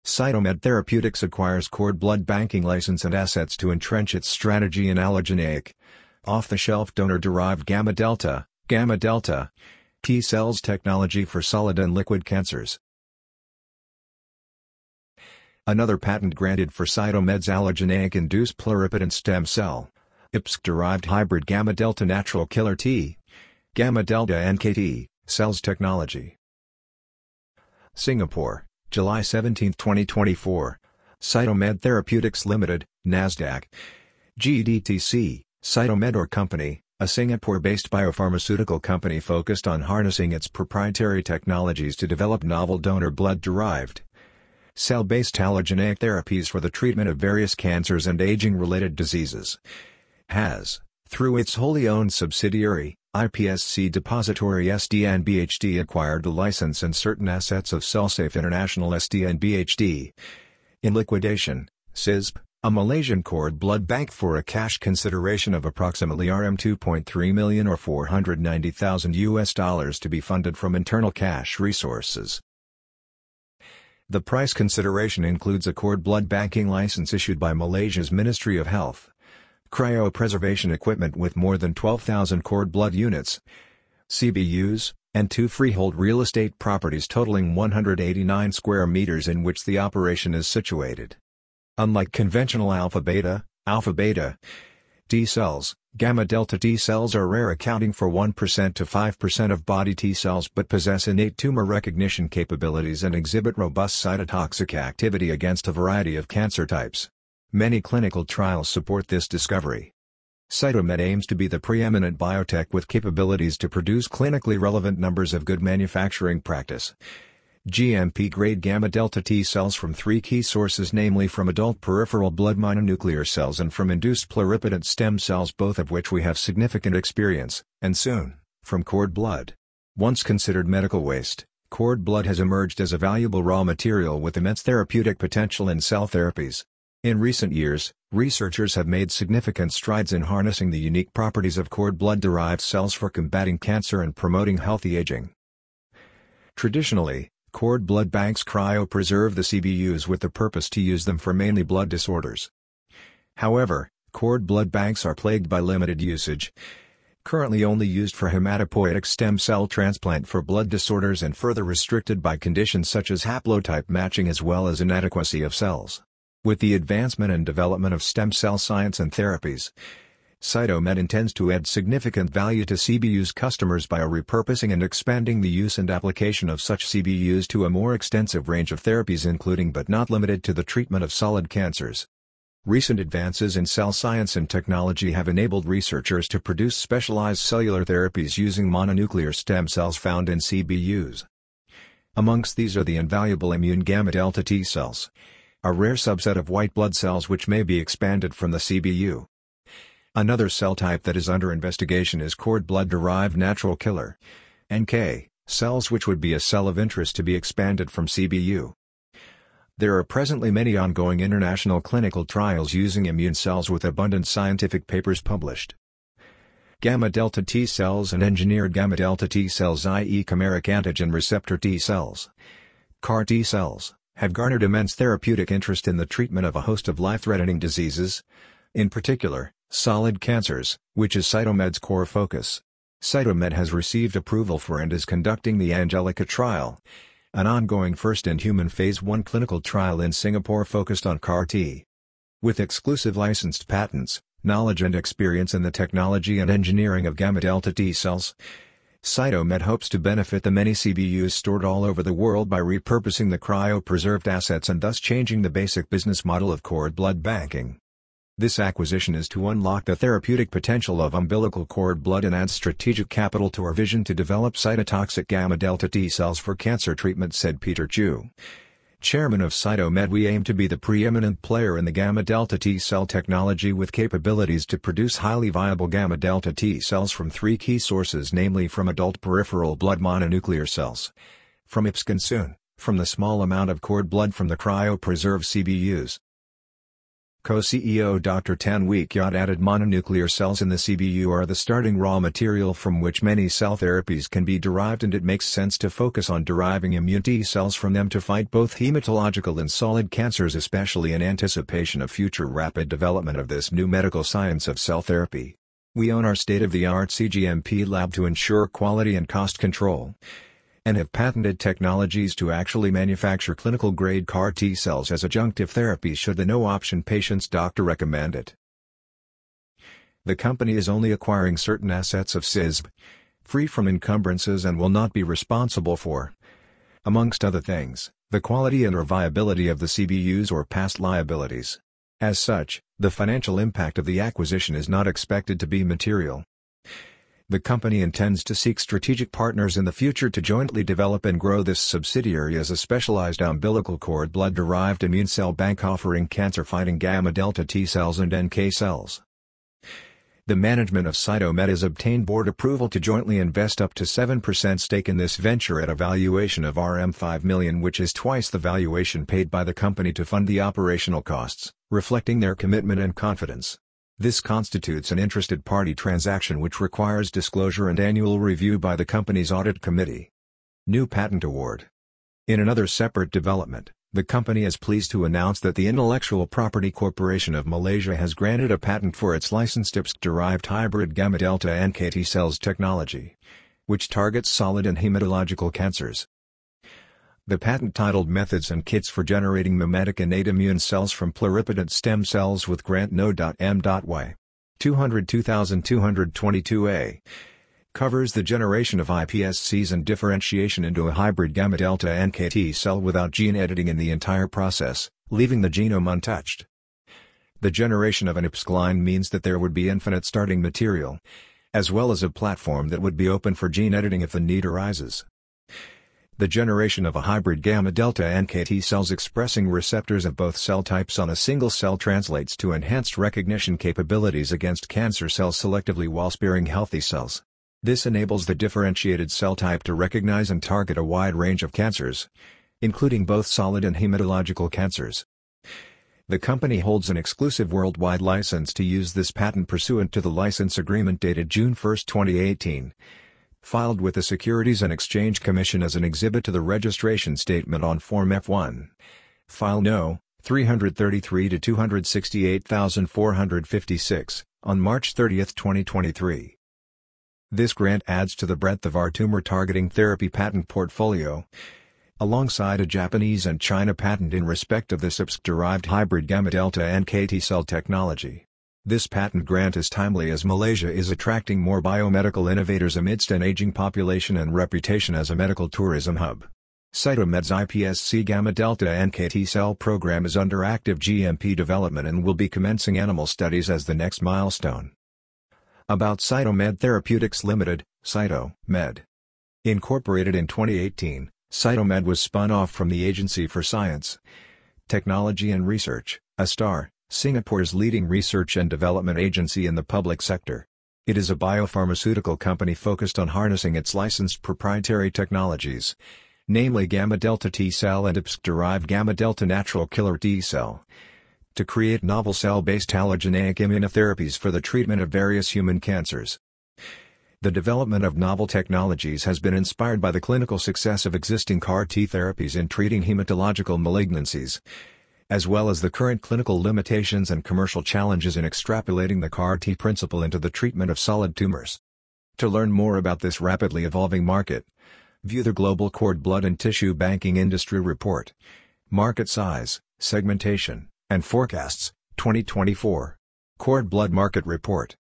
Cytomed Therapeutics acquires cord blood banking license and assets to entrench its strategy in allogeneic, off-the-shelf donor-derived gamma-delta T cells technology for solid and liquid cancers. Another patent granted for Cytomed's allogeneic-induced pluripotent stem cell, iPSC-derived hybrid gamma-delta natural killer T, gamma-delta NKT, cells technology. Singapore, July 17, 2024. Cytomed Therapeutics Limited, Nasdaq. GDTC, Cytomed or Company, a Singapore-based biopharmaceutical company focused on harnessing its proprietary technologies to develop novel donor blood-derived, cell-based allogeneic therapies for the treatment of various cancers and aging-related diseases, has, through its wholly owned subsidiary, iPSC Depository SDN-BHD, acquired the license and certain assets of CellSafe International SDN-BHD in liquidation, CISP, a Malaysian cord blood bank, for a cash consideration of approximately RM2.3 million or $490,000 to be funded from internal cash resources. The price consideration includes a cord blood banking license issued by Malaysia's Ministry of Health, cryopreservation equipment with more than 12,000 cord blood units, CBUs, and 2 freehold real estate properties totaling 189 square meters in which the operation is situated. Unlike conventional alpha-beta T cells, gamma-delta T cells are rare, accounting for 1% to 5% of body T cells, but possess innate tumor recognition capabilities and exhibit robust cytotoxic activity against a variety of cancer types. Many clinical trials support this discovery. Cytomed aims to be the preeminent biotech with capabilities to produce clinically relevant numbers of good manufacturing practice, GMP-grade gamma-delta T cells from 3 key sources, namely from adult peripheral blood mononuclear cells and from induced pluripotent stem cells, both of which we have significant experience, and soon, from cord blood. Once considered medical waste, cord blood has emerged as a valuable raw material with immense therapeutic potential in cell therapies. In recent years, researchers have made significant strides in harnessing the unique properties of cord blood-derived cells for combating cancer and promoting healthy aging. Traditionally, cord blood banks cryopreserve the CBUs with the purpose to use them for mainly blood disorders. However, cord blood banks are plagued by limited usage, currently only used for hematopoietic stem cell transplant for blood disorders and further restricted by conditions such as haplotype matching as well as inadequacy of cells. With the advancement and development of stem cell science and therapies, Cytomed intends to add significant value to CBU's customers by repurposing and expanding the use and application of such CBUs to a more extensive range of therapies, including but not limited to the treatment of solid cancers. Recent advances in cell science and technology have enabled researchers to produce specialized cellular therapies using mononuclear stem cells found in CBUs. Amongst these are the invaluable immune gamma-delta T cells, a rare subset of white blood cells which may be expanded from the CBU. Another cell type that is under investigation is cord blood-derived natural killer (NK) cells, which would be a cell of interest to be expanded from CBU. There are presently many ongoing international clinical trials using immune cells with abundant scientific papers published. Gamma-delta T cells and engineered gamma-delta T cells, i.e. chimeric antigen receptor T cells, CAR T cells, have garnered immense therapeutic interest in the treatment of a host of life-threatening diseases, in particular, solid cancers, which is Cytomed's core focus. Cytomed has received approval for and is conducting the Angelica trial, an ongoing first-in-human phase 1 clinical trial in Singapore focused on CAR T. With exclusive licensed patents, knowledge and experience in the technology and engineering of gamma-delta T cells, Cytomed hopes to benefit the many CBUs stored all over the world by repurposing the cryopreserved assets and thus changing the basic business model of cord blood banking. This acquisition is to unlock the therapeutic potential of umbilical cord blood and add strategic capital to our vision to develop cytotoxic gamma-delta T cells for cancer treatment, said Peter Chu, chairman of Cytomed. We aim to be the preeminent player in the gamma-delta T cell technology with capabilities to produce highly viable gamma-delta T cells from 3 key sources, namely from adult peripheral blood mononuclear cells, from iPSC, and soon, from the small amount of cord blood from the cryopreserved CBUs. Co-CEO Dr. Tanweek Yat added mononuclear cells in the CBU are the starting raw material from which many cell therapies can be derived, and it makes sense to focus on deriving immune T cells from them to fight both hematological and solid cancers, especially in anticipation of future rapid development of this new medical science of cell therapy. We own our state-of-the-art cGMP lab to ensure quality and cost control, and have patented technologies to actually manufacture clinical-grade CAR T cells as adjunctive therapy should the no-option patient's doctor recommend it. The company is only acquiring certain assets of CISB, free from encumbrances, and will not be responsible for, amongst other things, the quality and or viability of the CBUs or past liabilities. As such, the financial impact of the acquisition is not expected to be material. The company intends to seek strategic partners in the future to jointly develop and grow this subsidiary as a specialized umbilical cord blood-derived immune cell bank offering cancer-fighting gamma-delta T cells and NK cells. The management of CytoMed has obtained board approval to jointly invest up to 7% stake in this venture at a valuation of $5 million, which is twice the valuation paid by the company to fund the operational costs, reflecting their commitment and confidence. This constitutes an interested party transaction which requires disclosure and annual review by the company's audit committee. New patent award. In another separate development, the company is pleased to announce that the Intellectual Property Corporation of Malaysia has granted a patent for its licensed IPSC-derived hybrid gamma-delta NKT cells technology, which targets solid and hematological cancers. The patent, titled Methods and Kits for Generating Mimetic Innate Immune Cells from Pluripotent Stem Cells with Grant No.M.Y. 200,222A, covers the generation of iPSCs and differentiation into a hybrid gamma-delta NKT cell without gene editing in the entire process, leaving the genome untouched. The generation of an IPSC line means that there would be infinite starting material, as well as a platform that would be open for gene editing if the need arises. The generation of a hybrid gamma-delta NKT cells expressing receptors of both cell types on a single cell translates to enhanced recognition capabilities against cancer cells selectively while sparing healthy cells. This enables the differentiated cell type to recognize and target a wide range of cancers, including both solid and hematological cancers. The company holds an exclusive worldwide license to use this patent pursuant to the license agreement dated June 1, 2018. Filed with the Securities and Exchange Commission as an exhibit to the registration statement on Form F-1. File No. 333-268,456, on March 30, 2023. This grant adds to the breadth of our tumor-targeting therapy patent portfolio, alongside a Japanese and China patent in respect of the IPSC-derived hybrid gamma-delta NKT cell technology. This patent grant is timely as Malaysia is attracting more biomedical innovators amidst an aging population and reputation as a medical tourism hub. CytoMed's iPSC gamma-delta NKT cell program is under active GMP development and will be commencing animal studies as the next milestone. About CytoMed Therapeutics Limited, CytoMed. Incorporated in 2018, CytoMed was spun off from the Agency for Science, Technology and Research, ASTAR, Singapore's leading research and development agency in the public sector. It is a biopharmaceutical company focused on harnessing its licensed proprietary technologies, namely gamma-delta T cell and IPSC-derived gamma-delta natural killer T cell, to create novel cell-based allogeneic immunotherapies for the treatment of various human cancers. The development of novel technologies has been inspired by the clinical success of existing CAR T therapies in treating hematological malignancies, as well as the current clinical limitations and commercial challenges in extrapolating the CAR T principle into the treatment of solid tumors. To learn more about this rapidly evolving market, view the Global Cord Blood and Tissue Banking Industry Report, Market Size, Segmentation, and Forecasts, 2024. Cord Blood Market Report.